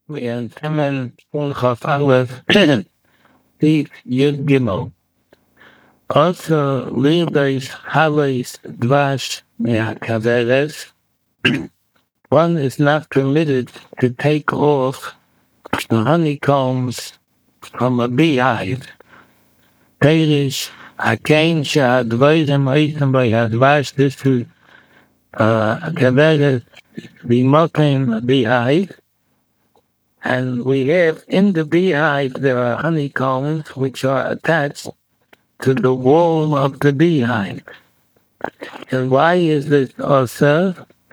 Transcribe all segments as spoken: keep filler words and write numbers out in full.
and Simon Unchaf Aleph, Thief Yud Gimel. Also, Lilis Halis Dvash Me'akaveres. One is not permitted to take off the honeycombs from a beehive. Perish Akain Sha'advarim Eitim by Advash. This is uh, Kaveres, the mocking beehive. And we have in the beehive, there are honeycombs which are attached to the wall of the beehive. And why is this also?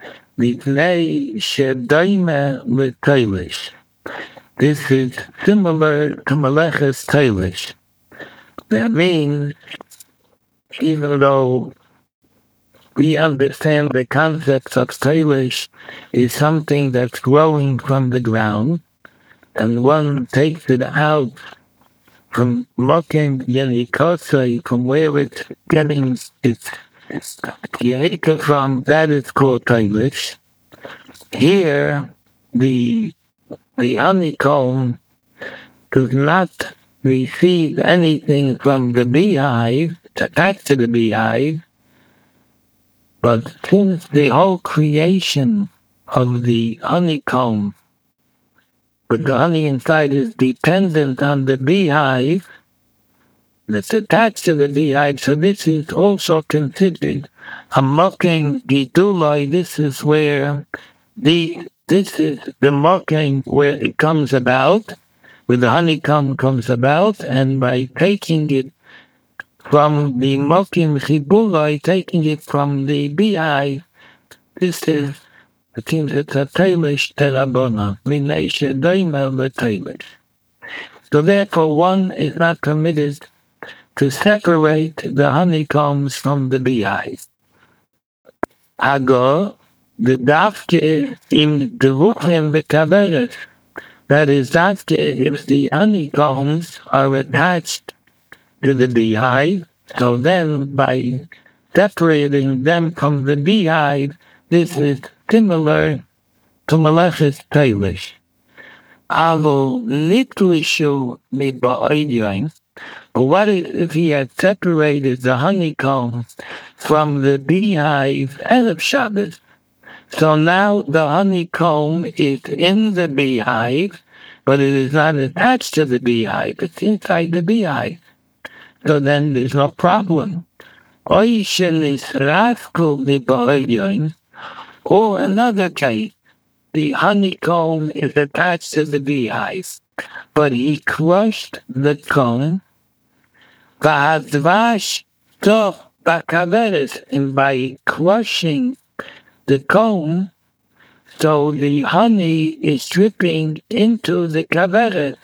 Mipnei shedaime l'teilish. This is similar to Meleches Teilish. That means, even though we understand the concept of Teilish is something that's growing from the ground, and one takes it out from looking Yenikosai, from where it's getting its Yerika from, that is called Teilish. Here, the the honeycomb does not receive anything from the beehive, attached to the beehive, but since the whole creation of the honeycomb, but the honey inside is dependent on the beehive that's attached to the beehive, so this is also considered a mocking gidulai. This is where the this is the mocking where it comes about, where the honeycomb comes about, and by taking it from the mocking chibulai, taking it from the beehive, this is it seems it's a Teilish terabona, minei shedaime l'teilish. So therefore, one is not permitted to separate the honeycombs from the beehive. Ago, the dafke in devuchim v'kaveres. That is, dafke if the honeycombs are attached to the beehive, so then by separating them from the beehive, this is similar to Meleches Teilish. Avo nitlishu miba'oidyoin. But what if he had separated the honeycomb from the beehive Erev Shabbos? So now the honeycomb is in the beehive, but it is not attached to the beehive. It's inside the beehive. So then there's no problem. Or another case, the honeycomb is attached to the beehive, but he crushed the comb, v'hadvash tof bakaveres, and by crushing the comb, so the honey is dripping into the kaveres.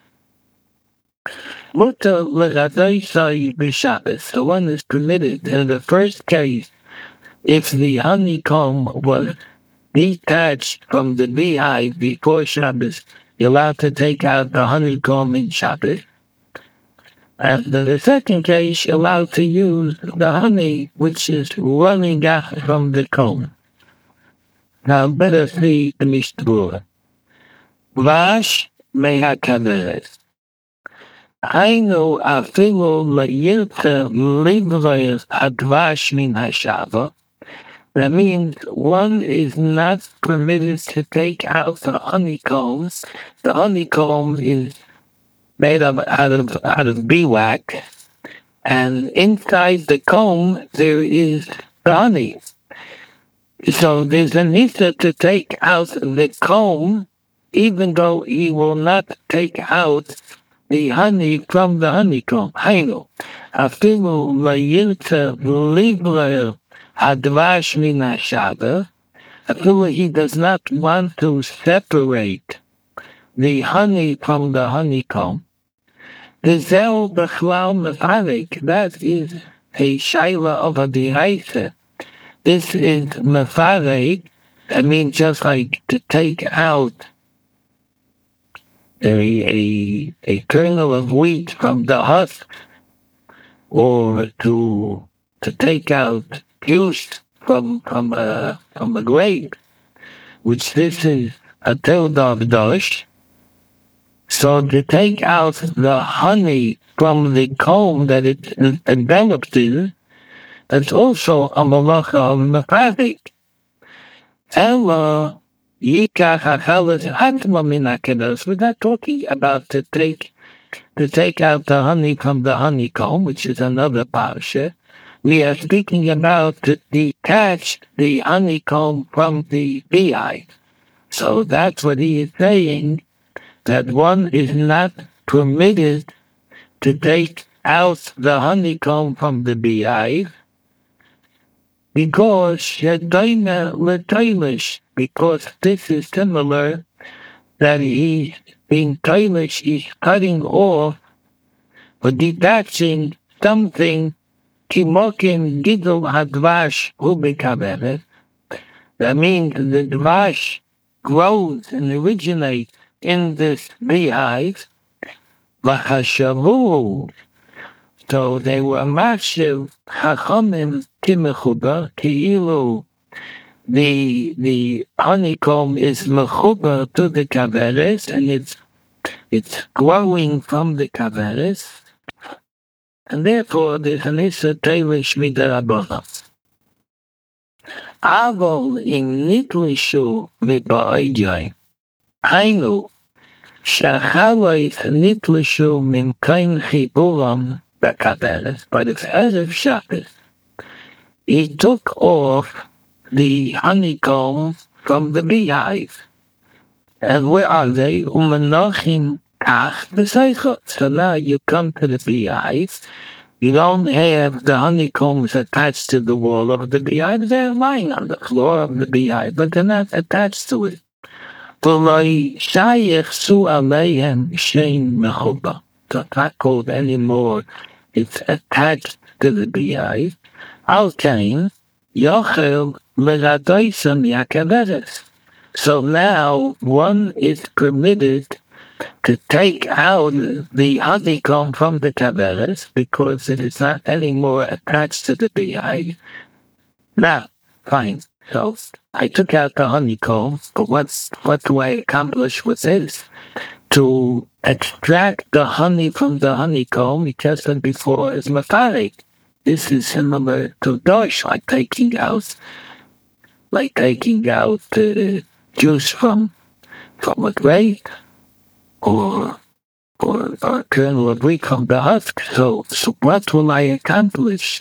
Mutter l'chadoisai b'Shabbos. The one is permitted in the first case if the honeycomb was detached from the beehive before Shabbos. You're allowed to take out the honeycomb in Shabbos. And in the second case, you're allowed to use the honey which is running out from the comb. Now, better see the Mishnah. Vash mehakaveres. Hainu afilu leyirte livrois advash min hashava. That means one is not permitted to take out the honeycombs. The honeycomb is made of out of out of beeswax, and inside the comb there is the honey. So there's a need to take out the comb, even though he will not take out the honey from the honeycomb. Hainu afilu leyirte livrois Advash min hashava. He does not want to separate the honey from the honeycomb. The zel b'chlal mefarek. That is a shaila of a deraisa. This is mefarek. That means just like to take out a a a kernel of wheat from the husk, or to to take out juice from from a from a grape, which this is a tildav dosh. So to take out the honey from the comb that it enveloped in, that's also a malacha of mefarik. Ella yikach hacheles hatma min hakedos. We're not talking about to take to take out the honey from the honeycomb, which is another parsha. We are speaking about to detach the honeycomb from the beehive. So that's what he is saying, that one is not permitted to take out the honeycomb from the beehive because shedayna l'toilish, because this is similar that he being toilish, he's cutting off or detaching something kimokim gidul hadvash ubikaveres. That means the dvash grows and originates in this beehive. V'hashavu. So they were mashiv chachamim kimechuba ki'ilu. The the honeycomb is mechuba to the kaveres, and it's it's growing from the kaveres, and therefore there's an issa teilish midarabonah. Avol in nitlishu v'ba'idjai. Hainu shachalais nitlishu min kain chiburam b'kaveres. But it's Erev Shabbos. He took off the honeycomb from the beehive. And where are they? Umenachim kach b'seichot. So now you come to the beehive. You don't have the honeycombs attached to the wall of the beehive. They're lying on the floor of the beehive, but they're not attached to it. V'loi shayich su aleihem shein mechuba. So it's not called anymore. It's attached to the beehive. Al kain yochel l'radoisam yakaveres. So now one is permitted to take out the honeycomb from the kaveres because it is not anymore attached to the beehive. Now, fine. So I took out the honeycomb, but what's what do I accomplish with this? To extract the honey from the honeycomb, we said before, is mefarik. This is similar to dosh, like taking out, like taking out the juice from from a grape. Or, or, or kernel of wheat from the husk. So, so what will I accomplish?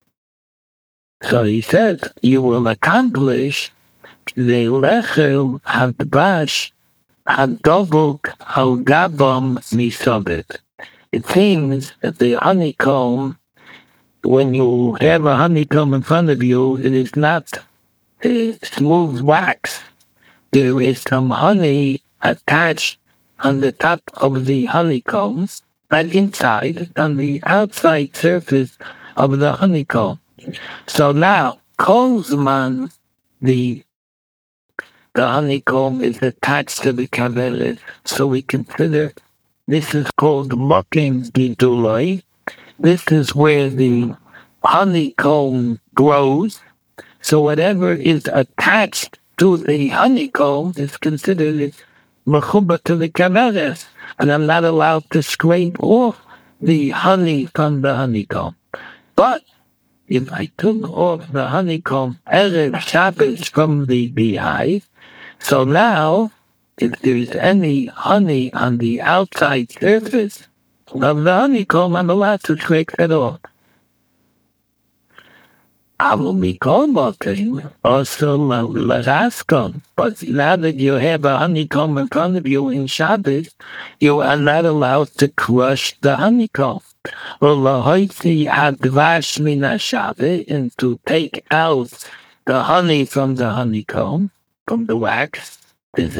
So he said, you will accomplish the lechel hadbash hadovuk al gabam misabit. It seems that the honeycomb, when you have a honeycomb in front of you, it is not uh, smooth wax. There is some honey attached on the top of the honeycomb, not inside, on the outside surface of the honeycomb. So now, Kolzman, the the honeycomb is attached to the kaveres, so we consider this is called mokim giduloi. This is where the honeycomb grows. So whatever is attached to the honeycomb is considered mechuba to the kaveres, and I'm not allowed to scrape off the honey from the honeycomb. But if I took off the honeycomb Erev Shabbos from the beehive, so now if there's any honey on the outside surface of the honeycomb, I'm allowed to scrape it off. I will be called also Larascon. But now that you have a honeycomb in front of you in Shabbos, you are not allowed to crush the honeycomb. Or advash mina Shabbos, and to take out the honey from the honeycomb, from the wax, this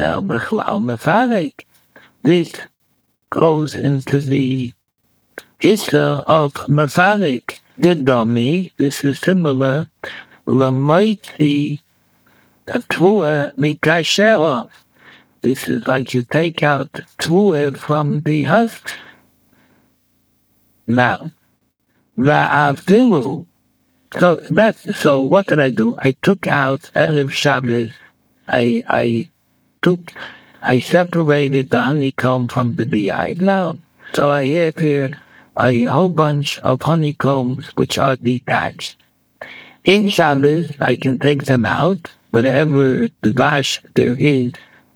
goes into the issa of mefarik. Didomi, this is similar, Lamaiti Tvua Mikashera. This is like you take out Tvua from the husk. Now, La'avdilu. So that's, so what did I do? I took out Erev Shabbos. I, I took I separated the honeycomb from the beehive now. So I have here a whole bunch of honeycombs which are detached. In Shabbos, I can take them out, whatever the gash there is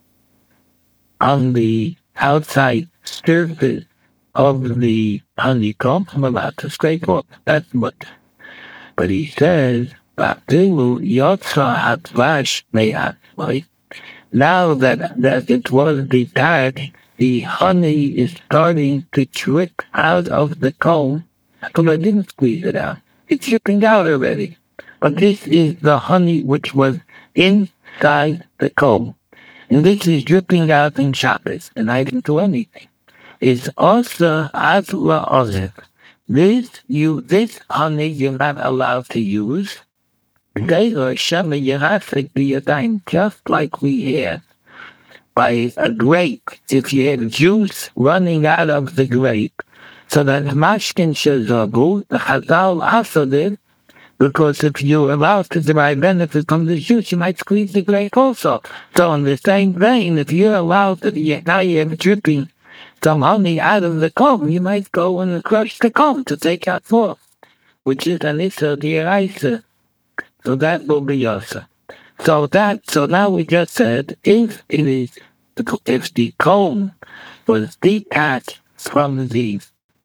on the outside surface of the honeycomb, I'm allowed to scrape off. That's what. But he says, "Ba'tilu yotza hatvash me'at." Now that, that it was detached, the honey is starting to drip out of the comb, but I didn't squeeze it out. It's dripping out already. But this is the honey which was inside the comb. And this is dripping out in Shabbos, and I didn't do anything. It's also Azla Oziv. This, you, this honey you're not allowed to use. They are Shema Yerafik B'Yadayim, just like we had by a grape. If you had juice running out of the grape, so that Mashkin Shazabu, the Chazal also did, because if you're allowed to derive benefit from the juice, you might squeeze the grape also. So in the same vein, if you're allowed to, now you have dripping some honey out of the comb, you might go and crush the comb to take out more, which is an issa d'oraisa. So that will be also. So that, so now we just said, if it is, if the comb was detached from the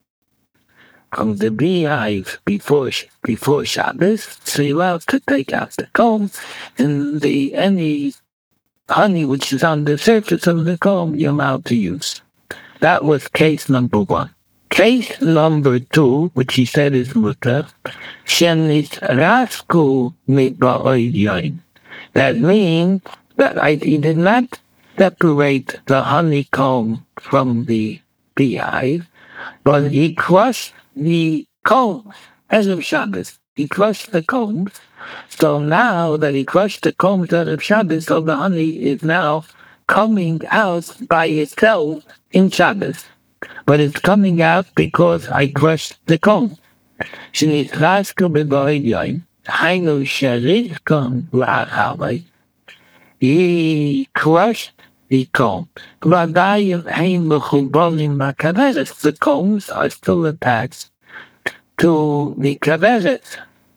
from the beehive before before Shabbos, so you're allowed to take out the comb, and the any honey which is on the surface of the comb, you're allowed to use. That was case number one. Case number two, which he said is mutter, shenis rasku mitba'oidyain. That means that I he did not separate the honeycomb from the beehive, but he crushed the combs as of Shabbos. He crushed the combs. So now that he crushed the combs out of Shabbos, so the honey is now coming out by itself in Shabbos. But it's coming out because I crushed the comb. He crushed the comb. The combs are still attached to the kaveret.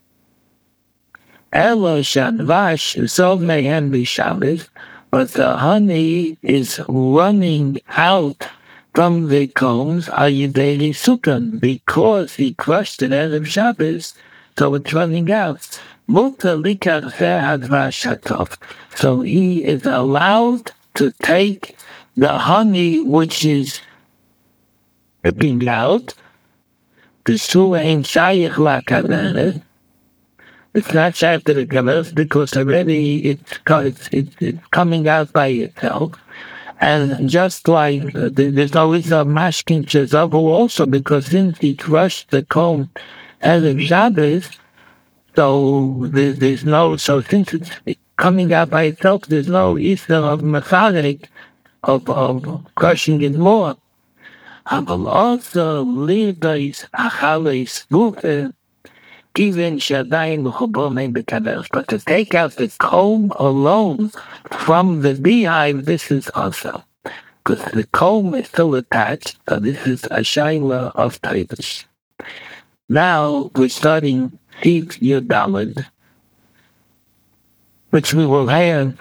Elo shanvash, so may be Shabbos, but the honey is running out from the combs ayidei sukan, because he crushed it out of Shabbos, so it's running out. Muta likach hadvash hatov. So he is allowed to take the honey which is being out. The sua ain't shayich la kavanah. It's not shayich to the kavanah because already it's, it's, it's, it's coming out by itself. And just like uh, there's always a mashkin shezavu also, because since he crushed the comb as of Shabbos, so there's, there's no, so since it's coming out by itself, there's no issa of mechanic of, of crushing it more. I will also leave these achales buche, even shadayin l'chubonim b'kaveres. But to take out the comb alone from the beehive, this is also, because the comb is still attached, so this is a shaila of taivas. Now we're starting Sif Yudalad, which we will have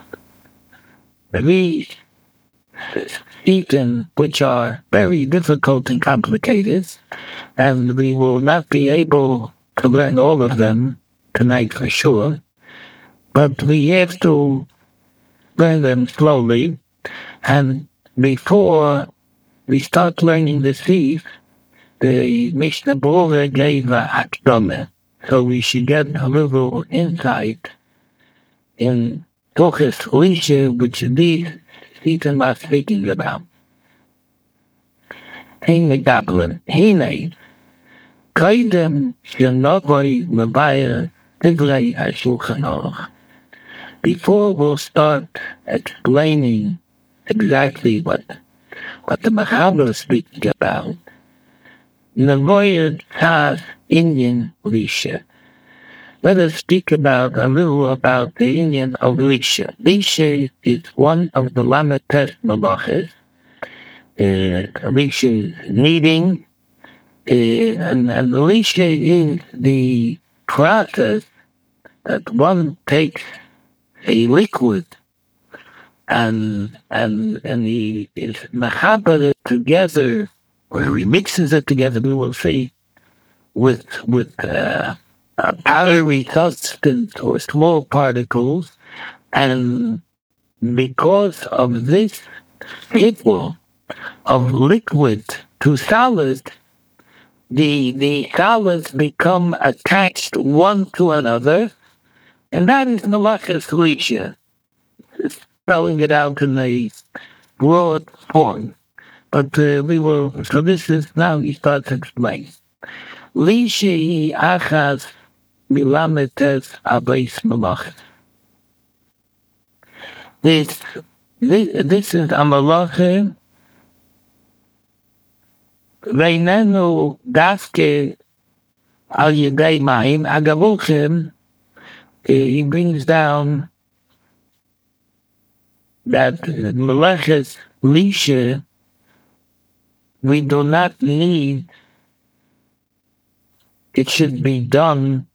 three Sifim which are very difficult and complicated, and we will not be able to learn all of them tonight for sure, but we have to learn them slowly, and before we start learning the Sif, the Mishnah Berurah gave a Hakdamah, so we should get a little insight in Tochas Lisha, which these Sifim are speaking about. Hine Gablin, Hine, Kaidem Shanogoi Mabaya Tiglei HaShulchan Aruch. Before we'll start explaining exactly what what the Machaber is speaking about, Navoyed has Indian Lisha. let us speak about a little about the Indian of Lisha. Lisha is one of the Lamates Malachas. Uh, Lisha is kneading, uh, and, and Lisha is the process that one takes a liquid and and and he is machaber it together, or he mixes it together, we will say, with with uh, a powdery substance or small particles, and because of this equal of liquid to solid, the the solids become attached one to another, and that is malachas lisha. Spelling it out in a broad form. But uh, we will, so this is now he starts to explain. Lishi achas milametes abais malach. This, this, this is a malacha. Veinenu daske al yedei maim agavuchem. He brings down that malachas lisha, we do not need, it should be done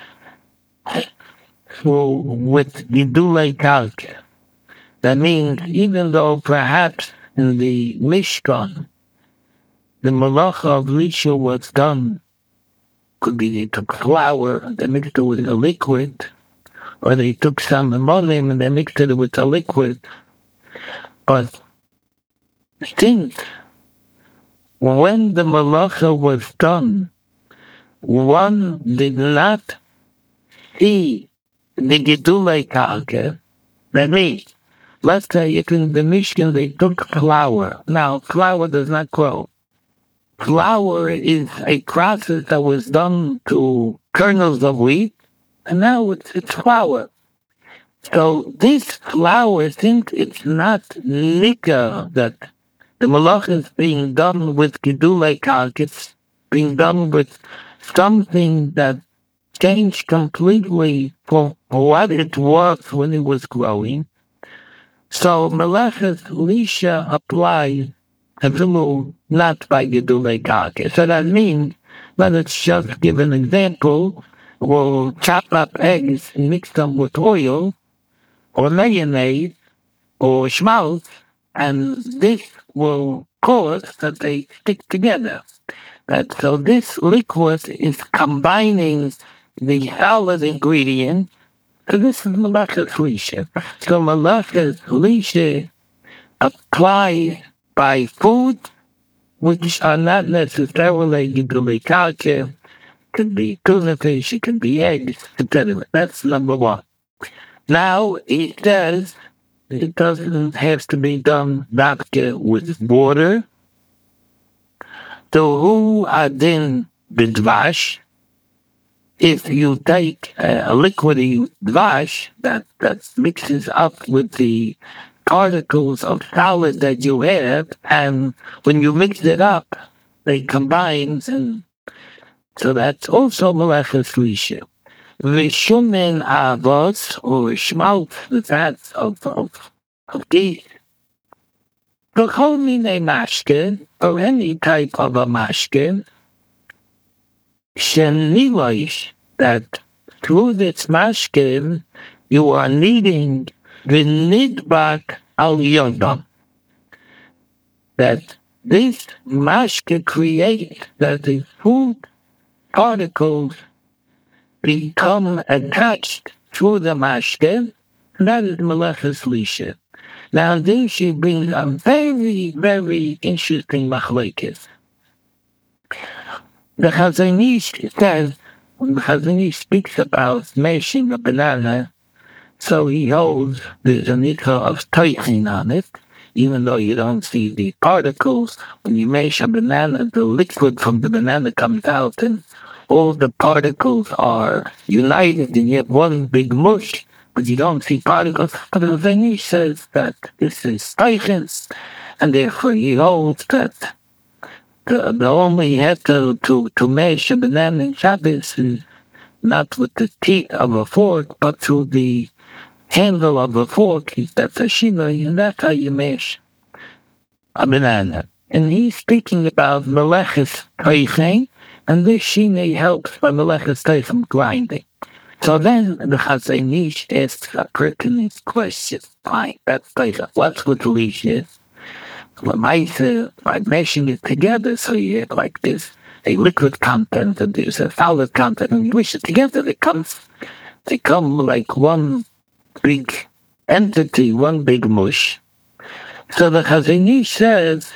for, with gidulei karka. That means even though perhaps in the Mishkan, the malacha of lisha was done, could be they took flour, they mixed it with a liquid, or they took some molim and they mixed it with a liquid. But since when the malacha was done, one did not see the gidulei karka. That means, let's say if in the Mishkan they took flour. Now, flour does not grow. Flour is a process that was done to kernels of wheat, and now it's, it's flour. So this flour, since it's not nika, that the malach is being done with gidulei karka, it's being done with something that changed completely from what it was when it was growing. So malachas lisha applies a little not by gidulei karka. So that means, let us just give an example. We'll chop up eggs and mix them with oil, or mayonnaise, or schmaltz, and this will cause that they stick together. That so this liquid is combining the solid ingredient. So this is malachas lisha. So malachas lisha apply by food, which are not necessarily gidulei karka. Could be tuna fish, it could be eggs, et cetera. That's number one. Now he says it doesn't have to be done dafka with water. So who are then bidvash? If you take a liquidy dvash that, that mixes up with the particles of solid that you have, and when you mix it up, they combine, and so that's also malachas lisha. Vishumen avos, or schmaltz, the fats of, of, of geese. V'chol minei mashke, or any type of a mashke, sheniloish, that through this mashke, you are needing the nidbak al yodam. That this mashke creates that the food particles become attached to the mashke, and that is malachas lisha. Now this she brings a very, very interesting machlokes. The Chazon Ish says, when the Chazon Ish speaks about mashing a banana, so he holds there's a nikah of toichin on it, even though you don't see the particles. When you mash a banana, the liquid from the banana comes out, and all the particles are united, and you have one big mush, but you don't see particles. But the Chazon Ish says that this is toichin, and therefore he holds that the, the only heter to, to mash a banana in Shabbos is not with the teeth of a fork, but through the handle of a fork. That's a shinoi, and that's how you mash a banana. And he's speaking about meleches toichin, and this shinoi helps by meleches toichin grinding. So then the Chazon Ish asks a pertinent question. Fine, that's like what's with leash is. Lamaisa, by mashing it together, so you have like this a liquid content and there's a solid content, and you wish it together, they come, they come like one big entity, one big mush. So the Chazon Ish says,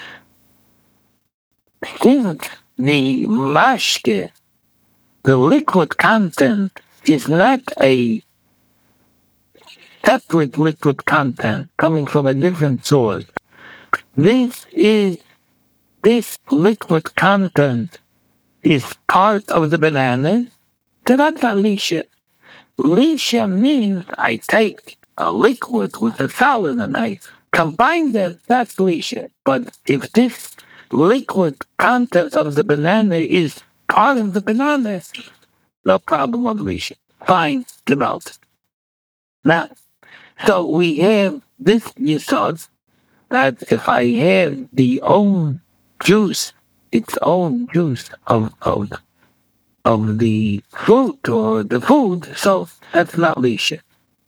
think the mashke, the liquid content, is not a separate liquid content coming from a different source. This is this liquid content is part of the banana. That's not lisha. Lisha means I take a liquid with a solid and I combine them. That's lisha. But if this liquid content of the banana is part of the banana, no problem of lisha. Fine, developed. Now, so we have this yesod that if I have the own juice, its own juice of of of the fruit or the food, so that's not lisha.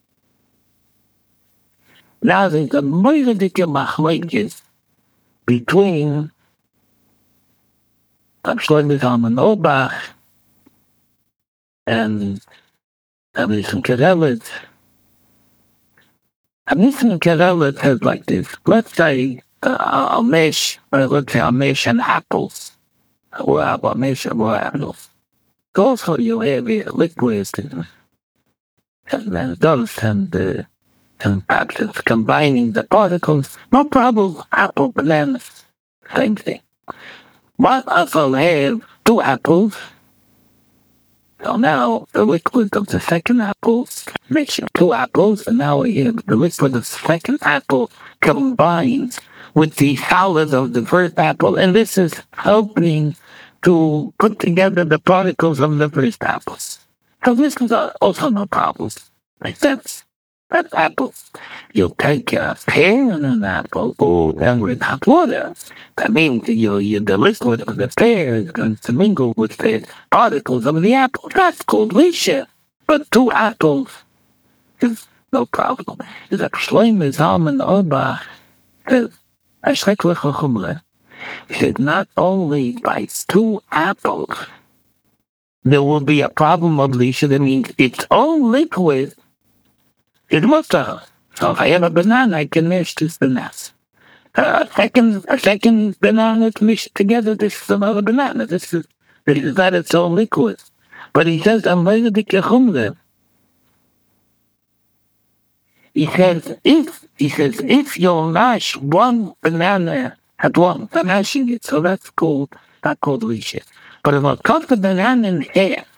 Now there's a myriad of machlokes between Shlomo Zalman Auerbach and Nissim Karelitz. Nissim Karelitz has like this. Let's say uh, a mesh, or let's say a mesh and apples, or a mesh or apples. Also, you have uh, liquids and, and those and uh, and perhaps it's combining the particles. No problem. Apple, banana, same thing. What if I have two apples? So now the liquid of the second apple mixing two apples, and now we have the liquid of the second apple combined with the solid of the first apple, and this is helping to put together the particles of the first apples. So this is also no problem. Like that's that's apple. You take a pear and an apple, oh, and with hot water. That means you, you, the liquid of the pear is going to mingle with the particles of the apple. That's called lisha. But two apples is no problem. It's a Shlomo Zalman Auerbach. He said not only by two apples there will be a problem of lisha. That means its own liquid is mutter. So if I have a banana, I can mash this banana. Uh, a second, a second banana to mix it together. This is another banana. This is, this is not its own liquid. But he says, I'm ready to get home there. He says, if, he says, if you mash one banana at once, I'm mashing it, so that's called, not called lisha. But if I cut the banana in half,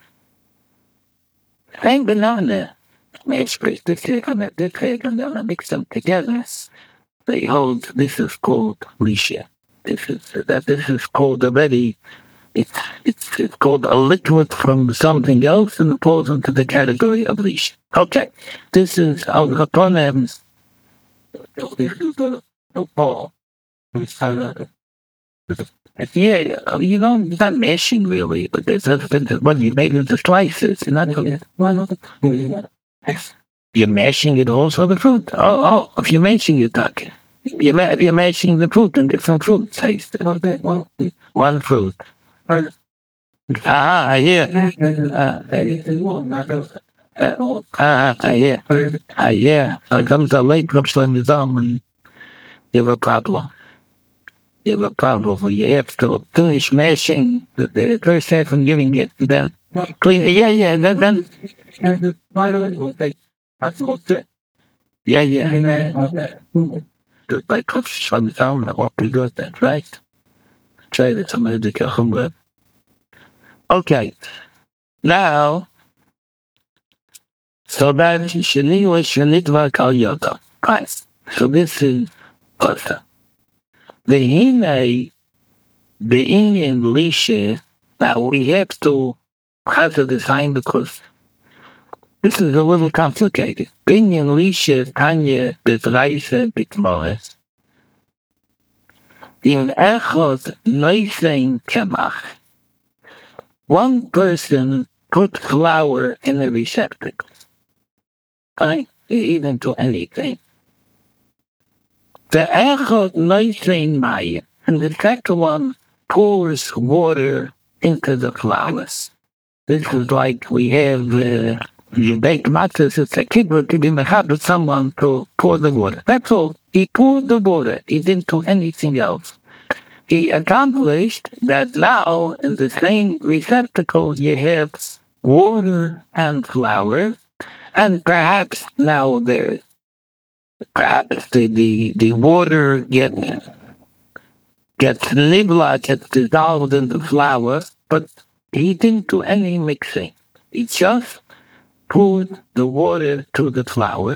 same banana, mash the second and the second, and mix them together. They hold this is called lisha. This is that this is called already. It's it's it's called a liquid from something else and it falls into the category of lisha. Okay, this is our Raponim. Paul. Yeah, you know, it's not mashing really, but there's a when you make it into slices, you're not you're mashing it also the fruit. Oh, oh, if you're mashing it, talking. You're, ma- you're mashing the fruit and different fruit taste. One, one fruit. Ah, yeah. Ah, ah, yeah. Ah, yeah. So comes the late Shlomo Zalman, you have a problem. You have a problem. You have to finish mashing the, the first half and giving it. Then, clean. Yeah, yeah. Then, then. Yeah, yeah. Good by Shlomo Zalman. What we got that right? Try that somebody to kill him with. Okay. Now, so that Shani was Shanitva Kal Yoga. Right. So this is Pata. The Hine, the Indian Lisha, now we have to have to design because This is a little complicated. Binyan Lisha Tanya Bezraisa Bitmoes. In Echot Noisein Kemach. One person put flour in a receptacle. Right? Even to anything. The Echot Noisein Maya. And the second one pours water into the flowers. This is like we have uh, you bake matzahs. It's a kibbutz to be mechabed someone to pour the water. That's all. He poured the water. He didn't do anything else. He accomplished that now in the same receptacle you have water and flour, and perhaps now there, perhaps the the, the water gets gets nibla, gets dissolved in the flour, but he didn't do any mixing. He just poured the water to the flour.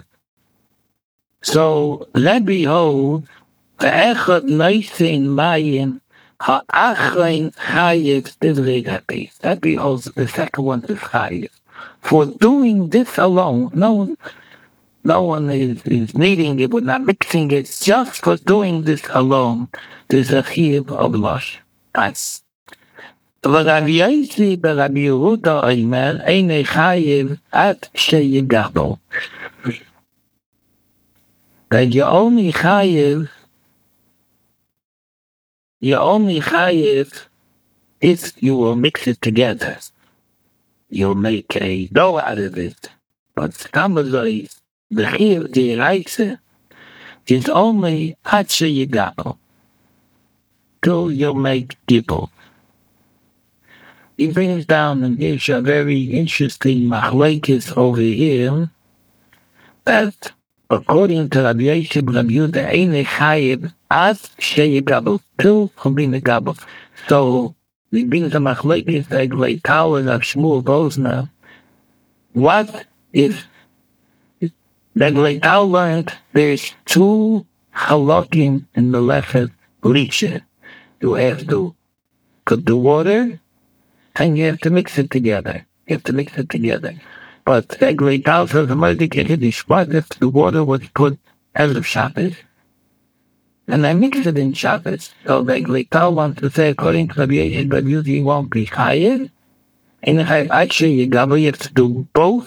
So let behold, the echad noisein mayim ha'achain chayiv divrei Rabbi. That beholds the second one is chayiv. For doing this alone, no one, no one is, is needing it, we're not mixing it. Just for doing this alone, there's a chayiv of lush. That's ורב יוסי ברבי יהודה אומר, איני חייב עד שיגבו. That you only chayiv, you only chayiv if you will mix it together. You'll make a dough out of it. But Tamazoi, the chayiv d'iraisa, is only ad sheyigabu, till you make dibble. He brings down and gives a very interesting machlekes over here that according to Rabbi Yosef Rabbi Yehuda Eine Chayiv as Sheyigabu till Chumina Gabu. So he brings a machlekes that great tower of Shmuel Bosner. What if the great tower learned there's two halakim in the lechet lisha. You have to put the water and you have to mix it together. You have to mix it together. But the great house of the Mordecai Kiddush, what if the water was put as of Shabbos? And I mixed it in Shabbos. So the great house wants to say, according to Rabbi Yosef, Rabbi Yehuda won't be chayiv. And if I actually you have to do both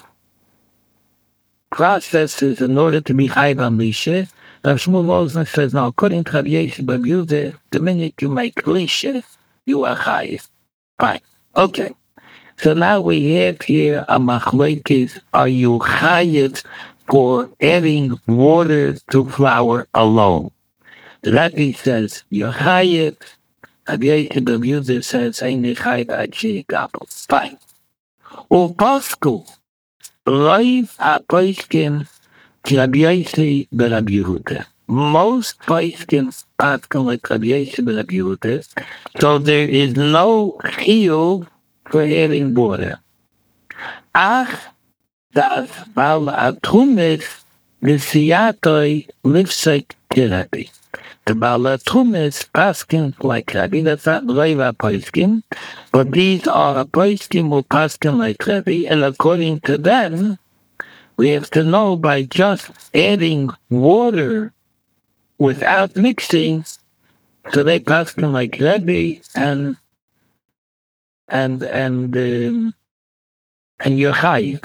processes in order to be chayiv on lisha. Rav Shmuel Mosner says, no, according to Rabbi Yosef, Rabbi Yehuda, the minute you make lisha, you are chayiv. Fine. Okay, so now we have here a machlekes. Are you chayiv for adding water to flour alone? The Rabbi says you're chayiv. Rabbi Yosef Rabbi Yehuda says ain't chayiv ad sheyigabu. Fine. Upasku loiv hapoiskim Rabbi Yosef Rabbi Yehuda. Most poskim paskin like Rabbi Yosef Rabbi Yehuda, so there is no chiyuv for adding water. Ach das bal atumis l'siyatoi lifsek therapy. The bal atumis paskin like Rabbi. That's not Reva poskim, but these are poskim who paskin like Rabbi, and according to them, we have to know by just adding water without mixing, so they pass them like Rebbe and and and um, and Yochai.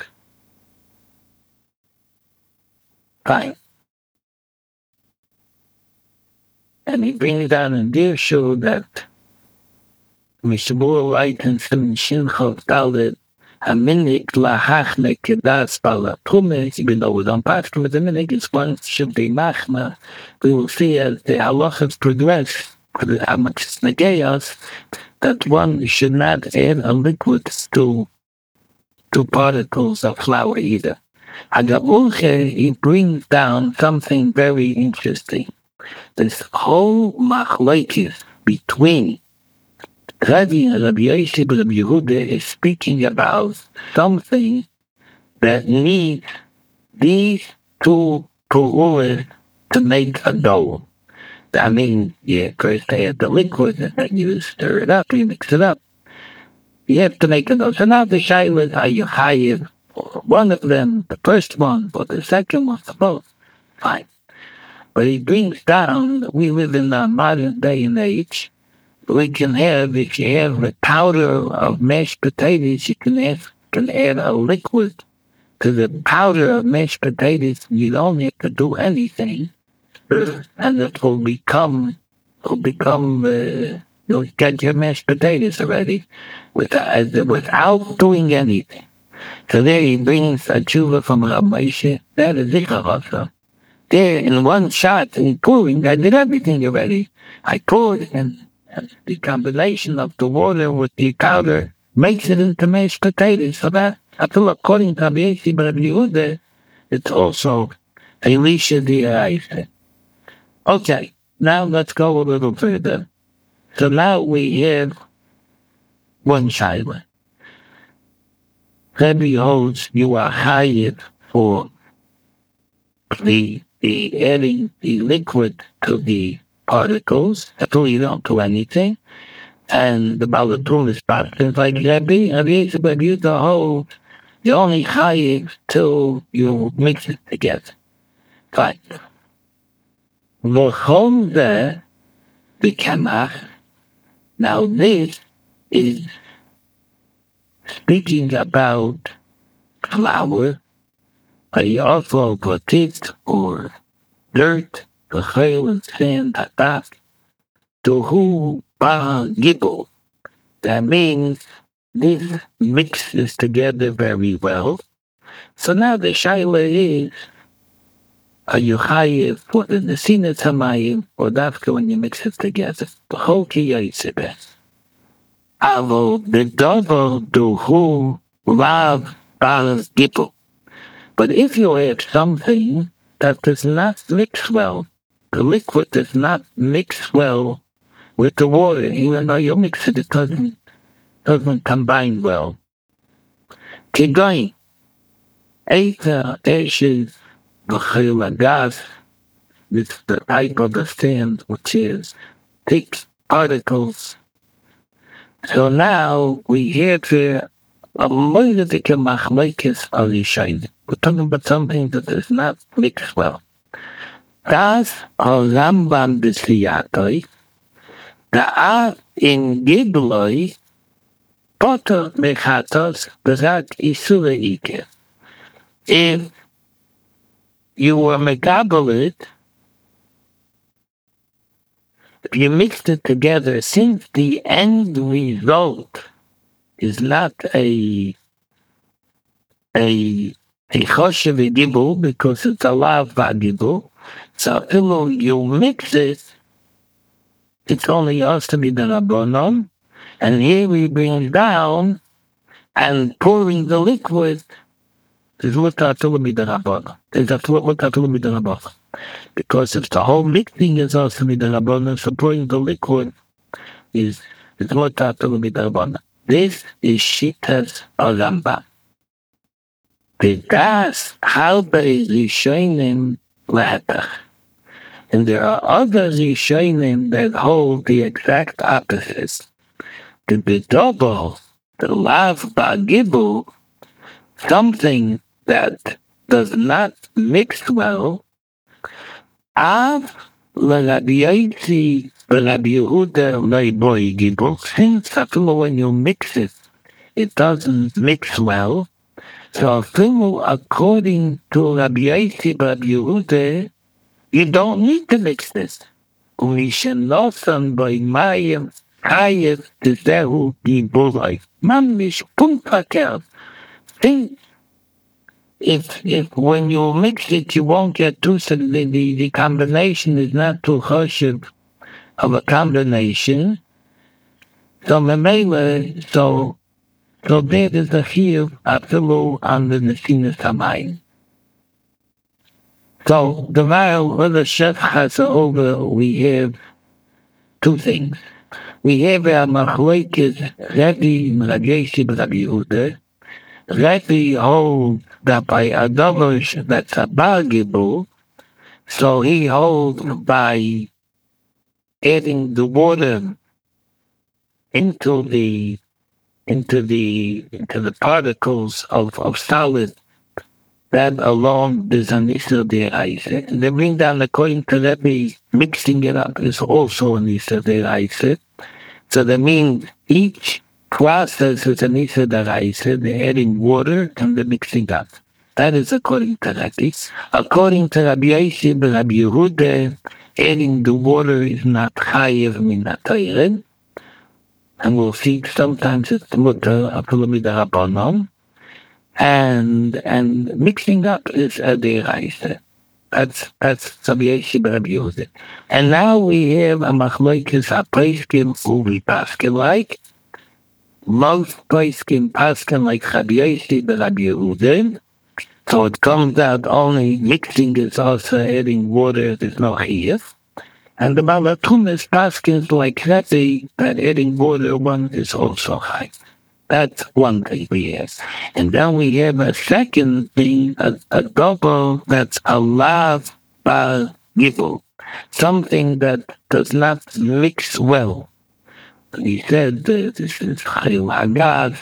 Fine. And he brings down in their show that Mishabur writes in some Shinchot Dalet, Aminik lahachne kedas balatume, even though we don't pass through the minik, it's one should be machma. We will see as the halachas progress, how much it's negayas, that one should not add a liquid to, to particles of flour either. Hagabulche, he brings down something very interesting. This whole machlekes between Rabbi Rabbi Yosef Rabbi Yehuda is speaking about something that needs these two tools to make a dough. I mean, yeah, first they have the liquid, and then you stir it up, you mix it up. You have to make a dough. So now the shaila is, are you chayiv one of them, the first one, or the second one, both, fine. But he brings down, we live in the modern day and age, we can have, if you have a powder of mashed potatoes, you can add, can add a liquid to the powder of mashed potatoes. You don't have to do anything, and it will become, will become, uh, you'll get your mashed potatoes already without, without doing anything. So there he brings a tshuva from Rav Moshe. That is Zikr also. There in one shot in pouring, I did everything already. I poured, and, and the combination of the water with the powder makes it into mashed potatoes. So that, I feel according to Rabbi Yossi Bar Yehuda, it's also Elisha the Okay, now let's go a little further. So now we have one child. Rebbe holds you are hired for the, the adding the liquid to the particles until you don't do anything. And the Balatul is practiced like Rebbe, and Rebbe but you the whole, you only hired till you mix it together. Fine. V'chol the b'kamach. Now this is speaking about flour, a also potit or dirt, the chayil and sand, hatat, to who ba gibel. That means this mixes together very well. So now the shaila is, are you chayiv for the nesina tamayim, or dafka when you mix it together? The whole kiyayisibeh. Avo the double do who love balance gibel. But if you add something that does not mix well, the liquid does not mix well with the water, even though you mix it, it doesn't, doesn't combine well. Kigoin, Eita ashes, the gas, it's the type of the sand, which is thick particles. So now we have here a little bit of machlekes alishayin. We're talking about something that does not mix well. Das al Rambam b'siyatoi, da'at in gibloi, poter mechatos b'rak isura ike. If you were megabel it, if you mixed it together, since the end result is not a a a choshev gibel because it's a lav gibel, so if you mix it, it's only has to be the rabbanon, and here we bring down and pouring the liquid is what tatula be the rabbanon. That's what what tatula be the rabbanon. Because if the whole mixing is also be the rabbanon, so pouring the liquid is is what tatula be the rabbanon. This is Shitas Rambam. Because halbe Rishonim lehetach. And there are other Rishonim that hold the exact opposites. To be double, the lav ba'gibu, something that does not mix well, av l'Rabbi Yossi v'Rabbi Yehuda le'boy gibul, since when you mix it, it doesn't mix well. So according to Rabbi Yossi v'Rabbi Yehuda, you don't need to mix this. We should know some by Mayim Chayev Tezehu Gibulai. Mamish Punkakel. Think if if when you mix it, you won't get too the, the the combination is not too choshev of a combination. So Mamela, so so there is a chiyuv afilu on the nesinas hamayim. So the while whether chef has over, we have two things. We have a machlokes Rebbe Merageshi B'Rabbi Yehuda. Rebbe holds that by a davar that's a ba'gibul, so he holds by adding the water into the into the into the particles of, of solid, that alone is an Isser Deraisa. And they bring down, according to Rebbe, mixing it up is also an Isser Deraisa. So that means each process is an Isser Deraisa. They're adding water and they're mixing up. That is according to Rebbe. According to Rabbi Yosef, Rabbi Yehuda, adding the water is not chayiv min ha'Torah. And we'll see sometimes it's mutter, afilu mid'Rabbanan. And and mixing up is a deraisa. That's that's Rabbi Yosef Rabbi Yehuda. And now we have a machlokes a poskim uvi paskin like most poskim paskin like Rabbi Yosef Rabbi Yehuda. So it comes out only mixing is also adding water. There's no chiyuv. And the Balatumas paskins like Rebbe that adding water one is also high. That's one thing we have. And then we have a second thing, a, a double that's a lav bar gibel, something that does not mix well. He said, this is chayil hagas,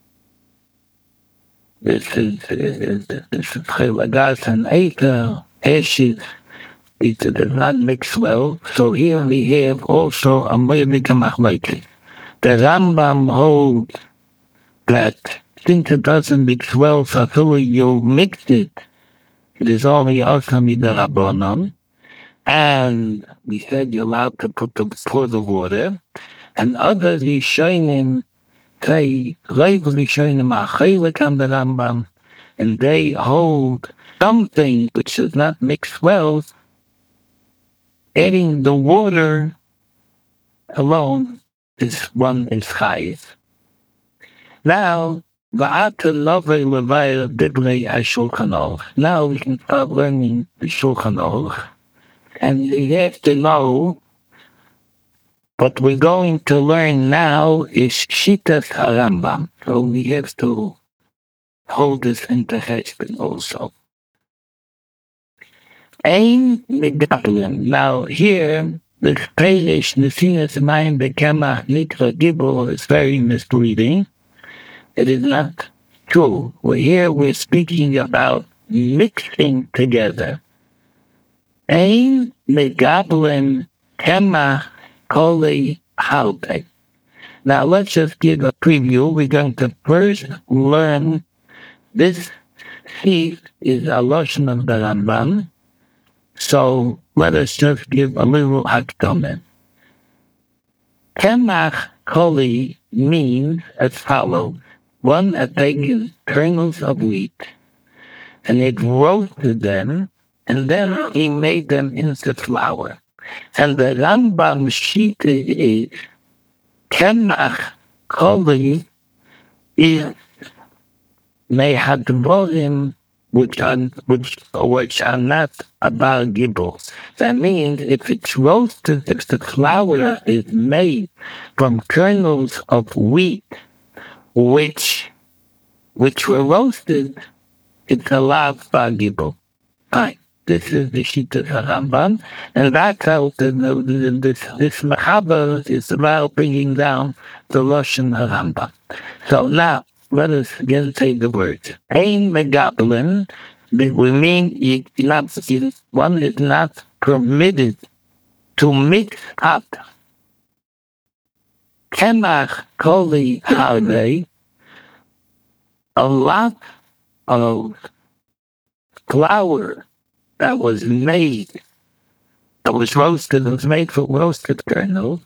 this is this is chayil hagas and eiter, eshes. It does not mix well. So here we have also a moedika machlokes. The Rambam holds that since it doesn't mix well, so you mix it, it is only also mid'Rabbanan. And we said you're allowed to put the, pour the water. And others Rishonim say, Reiv Rishonim achelik on the Rambam, and they hold something which does not mix well, adding the water alone is one is chayiv. Now, va'ata lovei levayir divrei HaShulchan Aruch. Now we can start learning the Shulchan Aruch, and you have to know what we're going to learn now is Shitas HaRambam. So we have to hold this into heshbon also. Ein megablin. Now here, the Perish Nesinas Mayim Bekemach Nikra Gibel is very misleading. It is not true. Well, here we're speaking about mixing together. Ein megablin kemach koli halpe. Now let's just give a preview. We're going to first learn this sheet is a lotion of the Rambam. So let us just give a little hakdamah. Kemach koli means as follows. One that takes kernels of wheat, and it roasted them, and then he made them into flour. And the Rambam shita is Kemach koli is mehadvorim which are which which are not about gibel. That means if it's roasted, if the flour is made from kernels of wheat, which which were roasted, it's a lav bar gibel. Fine. This is the Shita Rambam, and that's how the, the, this this Machaber is about bringing down the Lashon Rambam. So now let us again say the words. Ein megablin, we mean you not, one is not permitted to mix up kemach koli harvei, a lot of flour that was made, that was roasted, that was made from roasted kernels.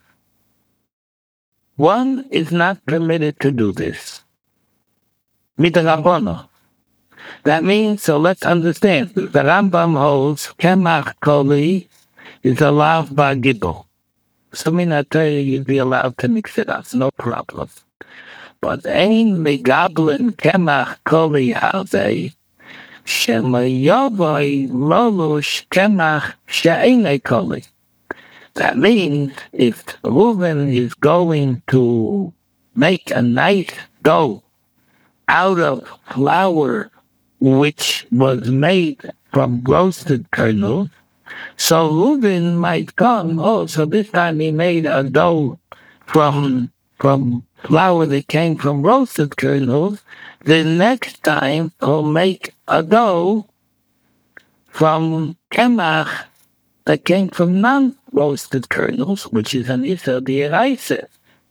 One is not permitted to do this. Mid'Rabbanan. That means, so let's understand, the Rambam holds kemach koli is allowed by gibel. So min ha'Torah you'd be allowed to mix it up, no problem. But ein megablin kemach koli harvei shema yovai lolush kemach she'enei koli. That means if Reuven is going to make a nice dough out of flour which was made from roasted kernels, so Reuven might come, oh, so this time he made a dough from from flour that came from roasted kernels, the next time he'll make a dough from kemach that came from non-roasted kernels, which is an Issa D'Oraisa.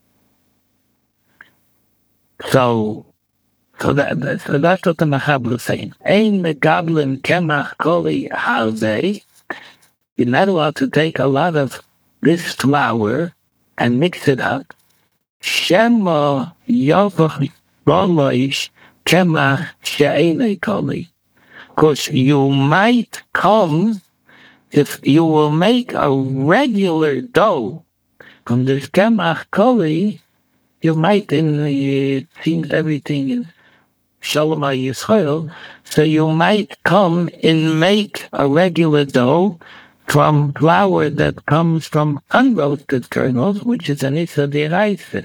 So, so, that, so that's what the Machaber is saying. Ein megablin kemach koli halvei. You're not allowed to take a lot of this flour and mix it up. Shema yavach roloish kemach she'enei koli. Because you might come, if you will make a regular dough from this kemach koli, you might, in it seems everything is Shalom Yisrael, so you might come and make a regular dough from flour that comes from unroasted kernels, which is an Issa D'Oraisa.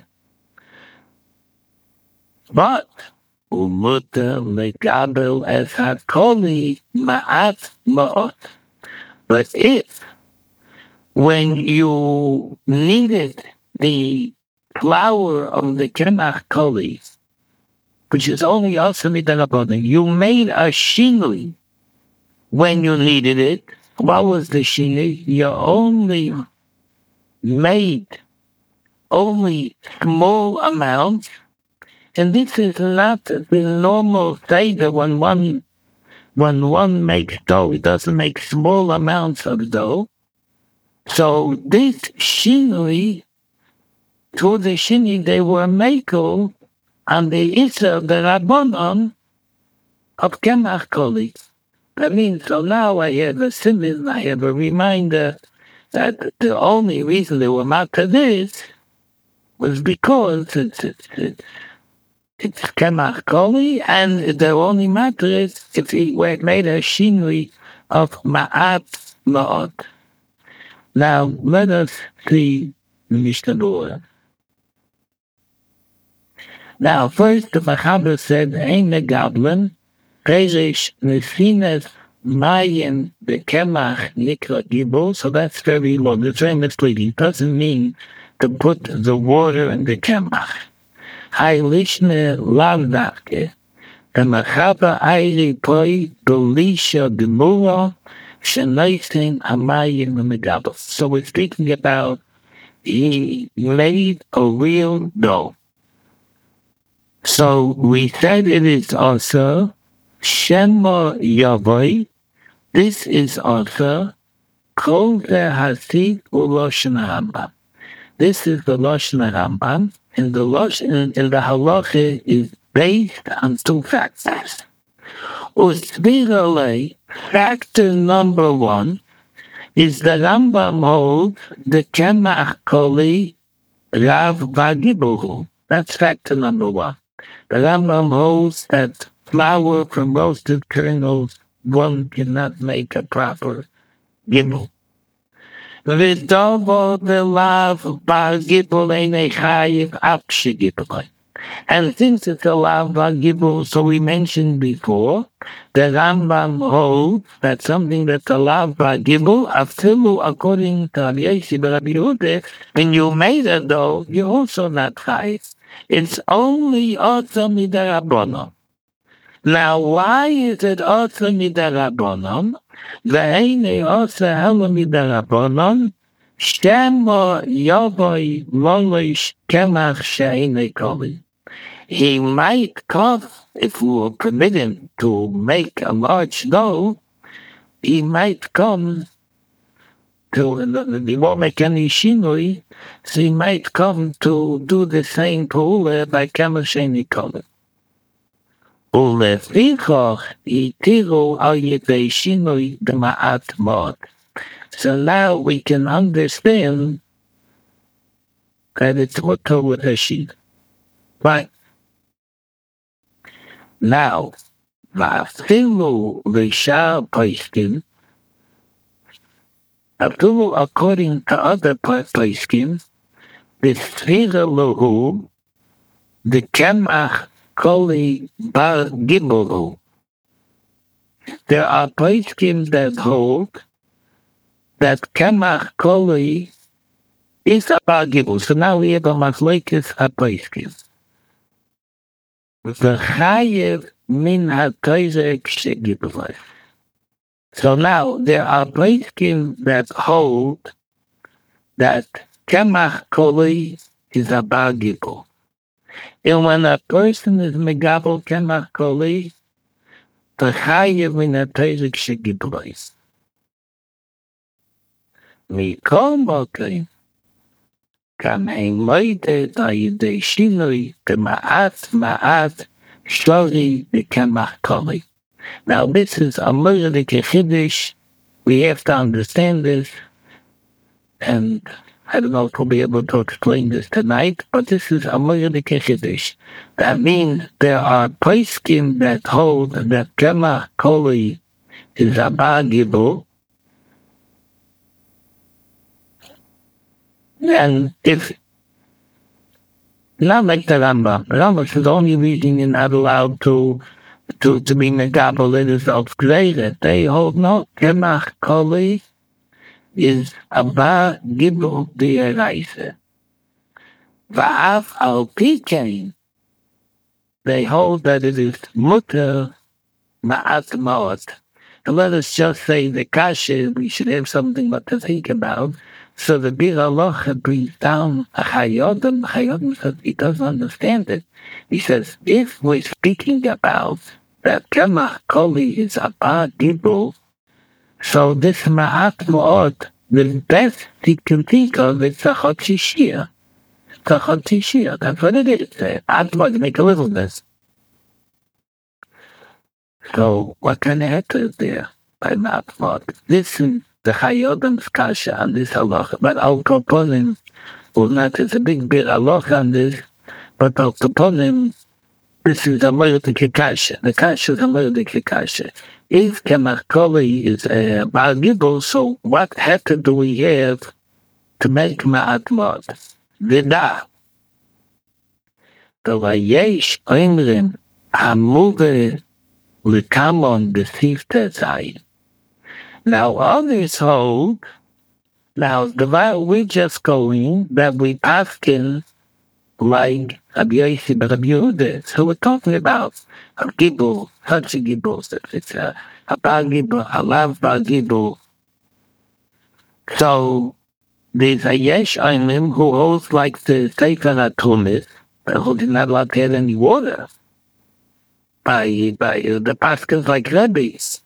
But umuta legabel es hakoli ma'at ma'ot. But if, when you needed the flour of the kemach koli, which is only also midarabonim, you made a shinui when you needed it. What was the shinui? You only made only small amounts, and this is not the normal seder when one when one makes dough. It doesn't make small amounts of dough. So this shinui, to the shinui, they were makel on the Issa the Rabbanon of kemach koli. That means, so now I have a simile, I have a reminder that the only reason they were mad to this was because it's, it's, it's, it's kemach koli, and the only matter is if he were made a shinui of ma'at ma'ot. Now, let us see the Mishnah Berurah. Now, first the Machaber said, Ein megablin, Rezesh Nefines Mayin Bekemach Nikra Gibel. So that's very long. It's very misleading. It doesn't mean to put the water in the Kemach. Hai Lishne Lavdake. The Machaber Airi Poi Dolisha Gemura Shenaisin Amayin Megabel. So we're speaking about he made a real dough. So we said it is also Shema Yavoi. This is also Kol Hasid Uloshon Rambam. This is the Loshon Rambam, and the Loshon in the Halacha is based on two factors. Usvirale, factor number one is the Rambam holds the Kemach Koli Rav Vagibuhu. That's factor number one. The Rambam holds that flour from roasted kernels, one cannot make a proper gibel. V'dovo v'lav bar gibel einei chayiv akshi gibel. And since it's a lav bar gibel, so we mentioned before, the Rambam holds that something that's a lav bar gibel, afilu according to Rabbi Yosi bar Rabbi Yehuda, when you made a dough, you're also not chayiv. It's only also midarabonon. Now, why is it also midarabonon? Ve'ene also helo midarabonon. Shema yavoi loloish kemach she'ene koli. He might cough, if we will permit him to make a large dough, he might come to, he won't make any shinui, so he might come to do the same pa'ula by kemach she'ene koli. Ulefichach itiru al yedei shinui b'ma'at mod. So now we can understand that it's also with a shin. Right? Now, v'afilu l'shar poskim, afilu according to other poskim, the sfira lahu, the kemach koli bar gibelu. There are poskim that hold that kemach koli is about Gibel. So now we have a Maslekes HaPoiskim. The Chayev min HaToizek Shegibel. So now there are Poiskim that hold that Kemach Koli is about Gibel. And when a person is Megabel Kemach Koli, the Chayev min HaToizek Shegibel. Mikol Mokim. Kan ein Leute da yedei shinoi b'ma'at ma'at shori b'kemach koli. Now this is a murder Chiddush. We have to understand this, and I don't know if we'll be able to explain this tonight, but this is a murder Chiddush. That means there are poskim that hold that kemach koli is a bagibul. And if not like the Rambam, Rambam is the only reason you're not allowed to to to be megabel it is upgraded. They hold no kemach koli is aba gibel di'eraisa. Va'af al pikein they hold that it is mutter ma'at ma'at. And let us just say the kasha, we should have something to think about. So the Bir Allah brings down a Chayodim. Chayodim says he doesn't understand it. He says, if we're speaking about that Kemach Koli is a bad Gibel, so this Ma'at Ma'ot, the best he can think of is a Chotishia. It's a Chotishia. That's what it is. I'd like to make a little bit. So what kind of heter is there by Ma'at Ma'ot? Listen. The Chayodim's kasha on this halacha, but Al Kaponim, well, not there's a big bit halacha on this, but Al Kaponim, this is a murder kasha. The kasha is a murder kasha. If Kemach Koli is a Baal Gibel, so what heter do we have to make Ma'at Ma'at? Vida. The Vayesh Oimrim Hamuve Likamon Besifte Zayin. Now others hold, now the while we're just going, that we paskin like Rabbi Yossi but Rabbi Yehuda. So we're talking about a Gibel, such a Gibel, it's a, a Bar Gibel, a Lav Bar Gibel. So there's a Yesh Oimim who holds like the Sefer HaTumis, but who did not allowed to have any water by, by uh, the paskins like Rebbe's.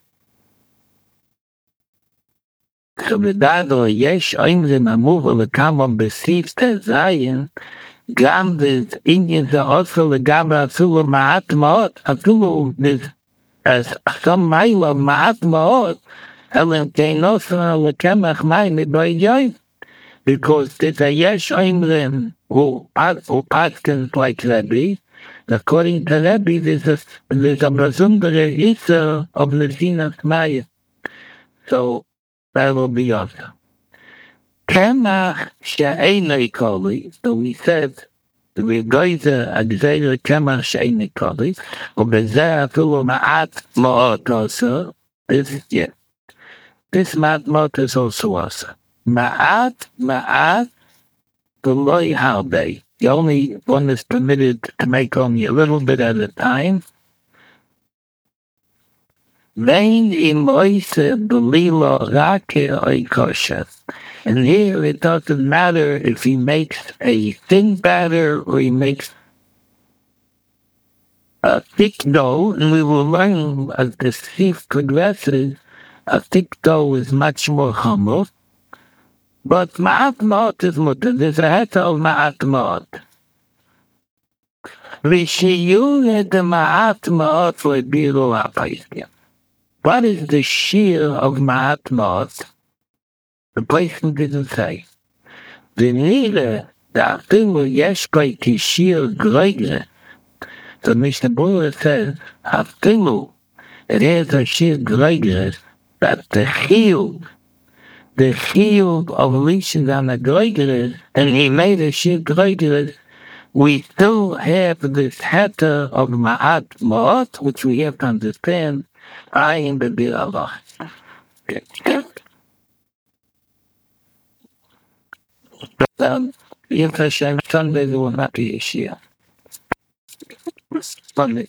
So the dado yesh oimrim amuva lekamon besifte zayin gam des Indian ze also legabra afulu ma'at ma'ot afulu des as some mile of ma'at ma'ot elim keinosa lekemach mayim ibayyoy because there's a yesh oimrim who who paskins like Rebbe. According to Rebbe, there's a there's a besondere issa of Nesinas Mayim. So that will be awesome. Kemach she'enei koli. So we said the Regoiza Agzeira Kemach she'enei koli. Ubezeh afilu ma'at ma'ot also. This yeah. This ma'at ma'ot is also awesome. Ma'at ma'at v'loi harbe. The only one is permitted to make only a little bit at a time. Vein im oise belilo rake oi kosher. And here it doesn't matter if he makes a thin batter or he makes a thick dough, and we will learn as the sieve progresses, a thick dough is much more humble. But ma'at ma'ot is mutter. There's a heter of ma'at ma'ot. V'shiyure de ma'at ma'ot le'biru ha'paiskim. What is the shear of Ma'at Ma'at? The placement didn't say. The neither the afilu yesh by kishir greiger. The Mishnah Berurah says afilu it has a shear greiger that the chiyuv, the chiyuv of leashes on the greiger, and he made a shear greiger. We still have this heter of Ma'at Ma'at, which we have to understand. I am the Bir Allah. um, Yom Hashem, Sunday there will not be a Shia. Sunday.